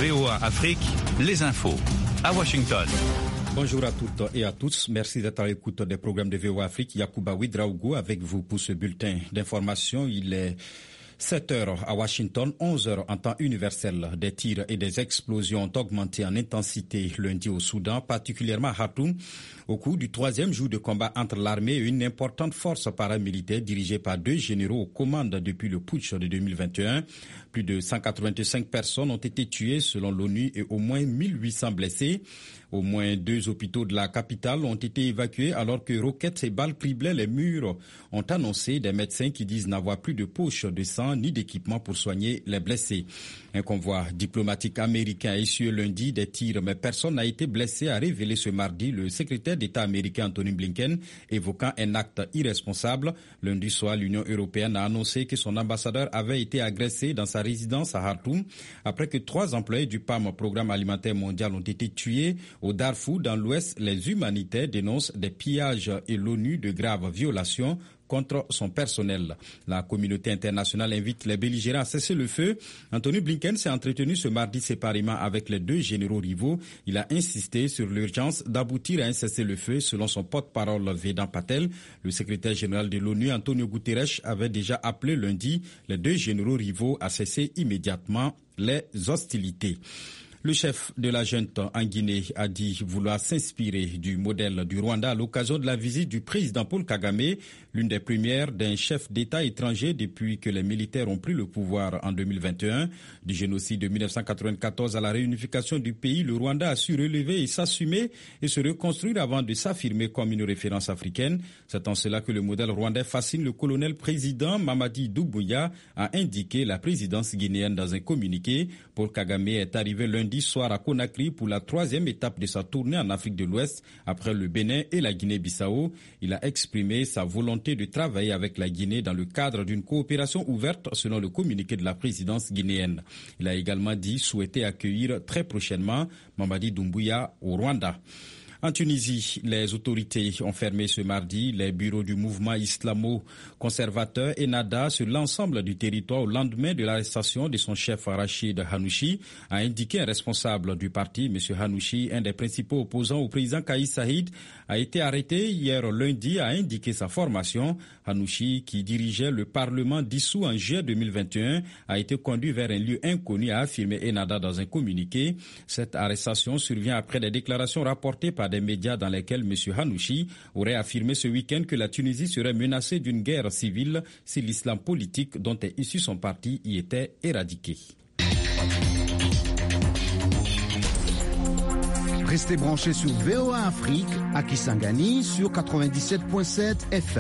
VOA Afrique, les infos. À Washington. Bonjour à toutes et à tous. Merci d'être à l'écoute des programmes de VOA Afrique. Yacouba Ouedraogo avec vous pour ce bulletin d'information. Il est 7h à Washington, 11h en temps universel. Des tirs et des explosions ont augmenté en intensité lundi au Soudan, particulièrement à Khartoum, au cours du troisième jour de combat entre l'armée et une importante force paramilitaire dirigée par 2 généraux aux commandes depuis le putsch de 2021. Plus de 185 personnes ont été tuées selon l'ONU et au moins 1800 blessés. Au moins 2 hôpitaux de la capitale ont été évacués alors que roquettes et balles criblaient les murs, ont annoncé des médecins qui disent n'avoir plus de poches de sang ni d'équipement pour soigner les blessés. Un convoi diplomatique américain a essuyé lundi des tirs, mais personne n'a été blessé, a révélé ce mardi le secrétaire d'État américain Anthony Blinken, évoquant un acte irresponsable. Lundi soir, l'Union européenne a annoncé que son ambassadeur avait été agressé dans sa résidence à Khartoum après que 3 employés du PAM, Programme alimentaire mondial, ont été tués au Darfour, dans l'Ouest. Les humanitaires dénoncent des pillages et l'ONU de graves violations contre son personnel. La communauté internationale invite les belligérants à cesser le feu. Anthony Blinken s'est entretenu ce mardi séparément avec les 2 généraux rivaux. Il a insisté sur l'urgence d'aboutir à un cessez-le-feu selon son porte-parole Vedant Patel. Le secrétaire général de l'ONU, Antonio Guterres, avait déjà appelé lundi les 2 généraux rivaux à cesser immédiatement les hostilités. Le chef de la junte en Guinée a dit vouloir s'inspirer du modèle du Rwanda à l'occasion de la visite du président Paul Kagame, l'une des premières d'un chef d'État étranger depuis que les militaires ont pris le pouvoir en 2021. Du génocide de 1994 à la réunification du pays, le Rwanda a su relever et s'assumer et se reconstruire avant de s'affirmer comme une référence africaine. C'est en cela que le modèle rwandais fascine le colonel président Mamadi Doumbouya, a indiqué la présidence guinéenne dans un communiqué. Paul Kagame est arrivé lundi soir à Conakry pour la 3e étape de sa tournée en Afrique de l'Ouest après le Bénin et la Guinée-Bissau. Il a exprimé sa volonté de travailler avec la Guinée dans le cadre d'une coopération ouverte selon le communiqué de la présidence guinéenne. Il a également dit souhaiter accueillir très prochainement Mamadi Doumbouya au Rwanda. En Tunisie, les autorités ont fermé ce mardi les bureaux du mouvement islamo-conservateur Ennahda sur l'ensemble du territoire au lendemain de l'arrestation de son chef Rachid Ghannouchi, a indiqué un responsable du parti. M. Ghannouchi, un des principaux opposants au président Kais Saied, a été arrêté hier lundi, a indiqué sa formation. Ghannouchi, qui dirigeait le Parlement dissous en juillet 2021, a été conduit vers un lieu inconnu, a affirmé Ennahda dans un communiqué. Cette arrestation survient après des déclarations rapportées par des médias dans lesquels M. Ghannouchi aurait affirmé ce week-end que la Tunisie serait menacée d'une guerre civile si l'islam politique dont est issu son parti y était éradiqué. Restez branchés sur VOA Afrique à Kisangani sur 97.7 FM.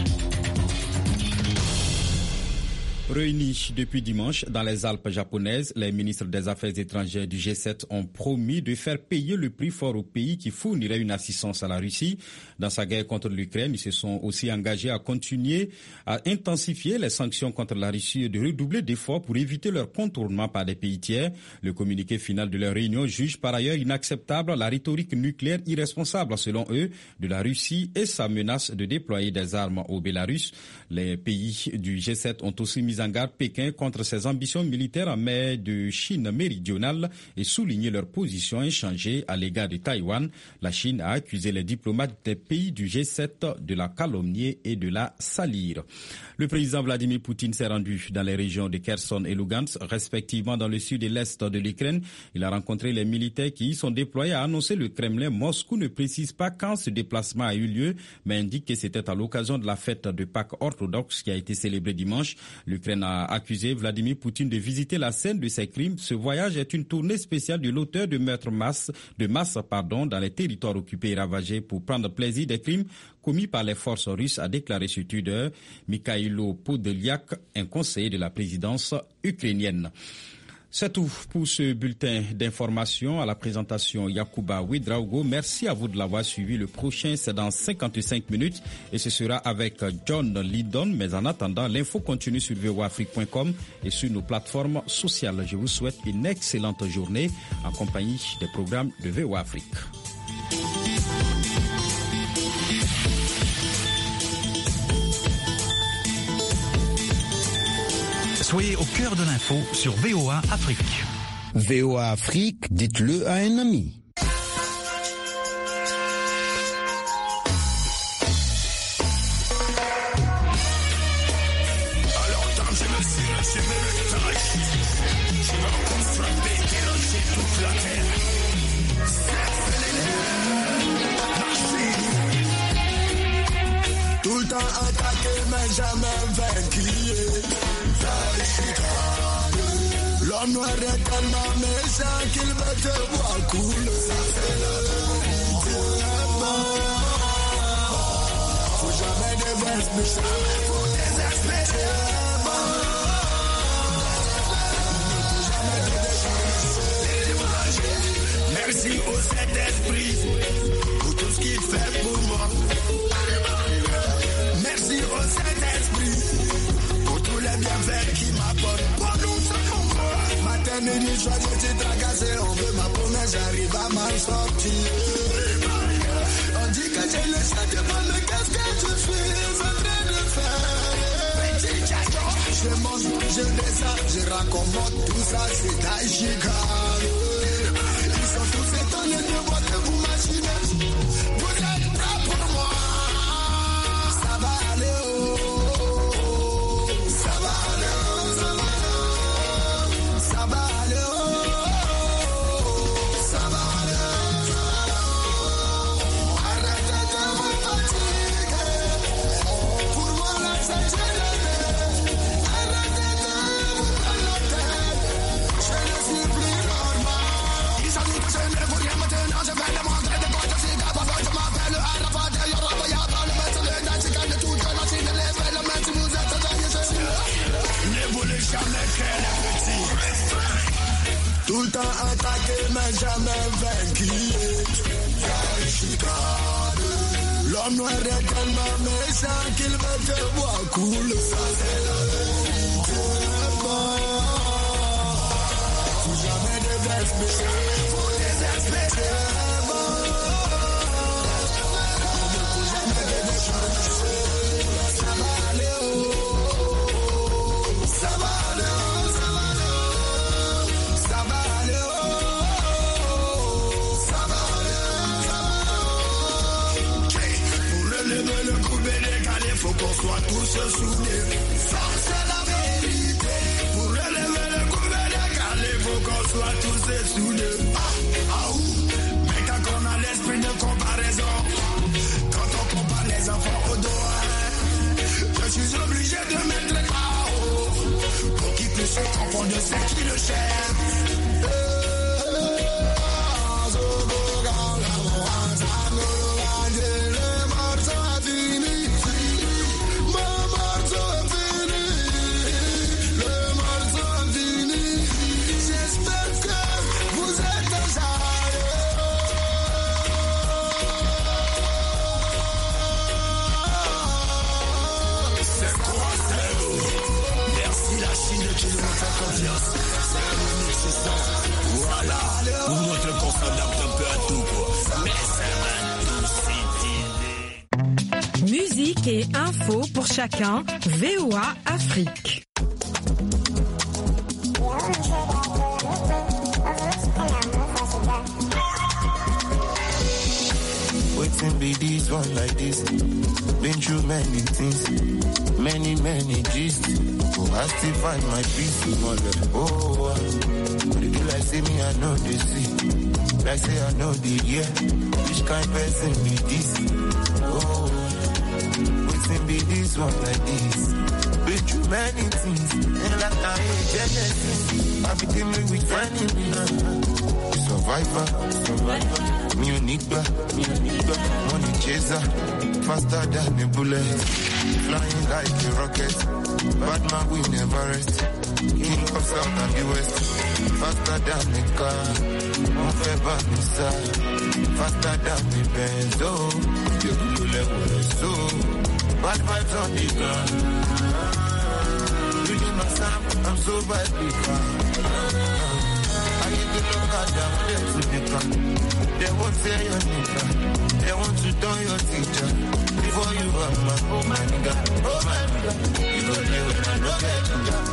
Réunis depuis dimanche dans les Alpes japonaises, les ministres des Affaires étrangères du G7 ont promis de faire payer le prix fort au pays qui fournirait une assistance à la Russie. Dans sa guerre contre l'Ukraine, ils se sont aussi engagés à continuer à intensifier les sanctions contre la Russie et de redoubler d'efforts pour éviter leur contournement par des pays tiers. Le communiqué final de leur réunion juge par ailleurs inacceptable la rhétorique nucléaire irresponsable, selon eux, de la Russie et sa menace de déployer des armes au Bélarus. Les pays du G7 ont aussi mis en garde Pékin contre ses ambitions militaires en mer de Chine méridionale et souligné leur position inchangée à l'égard de Taïwan. La Chine a accusé les diplomates des pays du G7 de la calomnier et de la salir. Le président Vladimir Poutine s'est rendu dans les régions de Kherson et Lugansk, respectivement dans le sud et l'est de l'Ukraine. Il a rencontré les militaires qui y sont déployés, a annoncé le Kremlin. Moscou ne précise pas quand ce déplacement a eu lieu, mais indique que c'était à l'occasion de la fête de Pâques orthodoxe qui a été célébrée dimanche. L'Ukraine a accusé Vladimir Poutine de visiter la scène de ses crimes. Ce voyage est une tournée spéciale de l'auteur de meurtres de masse dans les territoires occupés et ravagés pour prendre plaisir des crimes commis par les forces russes, a déclaré sur Twitter Mikhailo Podolyak, un conseiller de la présidence ukrainienne. C'est tout pour ce bulletin d'information. À la présentation, Yacouba Ouedraogo. Merci à vous de l'avoir suivi. Le prochain, c'est dans 55 minutes et ce sera avec John Lydon. Mais en attendant, l'info continue sur voafrique.com et sur nos plateformes sociales. Je vous souhaite une excellente journée en compagnie des programmes de VOA Afrique. Soyez au cœur de l'info sur VOA Afrique. VOA Afrique, dites-le à un ami. Tout le temps attaqué mais jamais vaincu. L'homme noir est tellement méchant qu'il veut te voir couler. Faut jamais désespérer. Faut désespérer. Merci au Saint-Esprit pour tout ce qu'il fait pour moi. Merci au Saint-Esprit pour tous les bienfaits qu'il m'apporte. Pour nous, c'est comme moi. Matin, midi, soir, je t'ai tracassé. On veut ma promesse, j'arrive à m'en sortir. On dit que j'ai le sentiment, mais qu'est-ce que je suis en train de faire? Je monte, je descends, je raccommode tout ça, c'est Taïchikan. Ils sont tous étonnés de voir que vous machinez. Vous êtes prêts pour moi? Ça va aller, oh. Ça va aller, oh. Ça va aller, oh. Ça va aller, oh. Arrêtez de vous fatiguer. Pour moi, là, c'est génial. Arrêtez de vous prendre la tête. Je ne suis plus normal. Ils savent que je ne veux rien maintenant. Je vais le montrer de quoi je suis capable. Je m'appelle Arafat. Il y aura pas, il y a pas le maître de Dachikan. De toute la Chine, les faits, le maître, vous êtes taillé, je suis là. Ne voulez jamais faire les petits. Tout le temps attaqué, mais jamais vaincu. L'homme noir est tellement méchant qu'il veut te voir couler. Faut jamais désespérer. Faut désespérer. Faut jamais désespérer. Ça va aller, oh. Ça va aller, oh. Ça va aller, oh. Ça va aller, oh. Ça va aller, oh. Ok. Pour relever le coupé décalé, faut qu'on soit tous soudés. Ça, c'est la vérité. Pour relever le coupé décalé, faut qu'on soit tous soudés. Mais quand on a l'esprit de comparaison, quand on compare les enfants au doigt, je suis obligé de mettre le KO pour qu'ils puissent se confondre de ceux qui le cherchent. J'espère que vous êtes déjà c'est quoi, c'est vous? Merci la Chine qui nous fait confiance. C'est une existence. Voilà. Nous notre qu'on s'adapte un peu à tout, quoi. Mais ça va tout s'étirer. Musique et info pour chacun. VOA Afrique. Waiting be this one like this. Been through many things, many G's. Oh, I still find my peace, mother. Oh, they do like say me, I know they see. Like say I know the yeah. Which kind person be this? Oh, waiting be this one like this. Been through many things, and like I ain't Genesis. I became with enemy now. Survivor. Me unique, money chaser, faster than a bullet, flying like a rocket. Bad man, we never rest. King of South and the West, faster than a car. Mon frère Banissa, faster than the Benz. Oh, the blue level is so bad vibes on the ground. Really my sound, I'm so bad because I get the look at them, they're to the ground. They won't say your nigga. They want to turn your teacher. Before you are my, oh my nigga. You go there when I know that.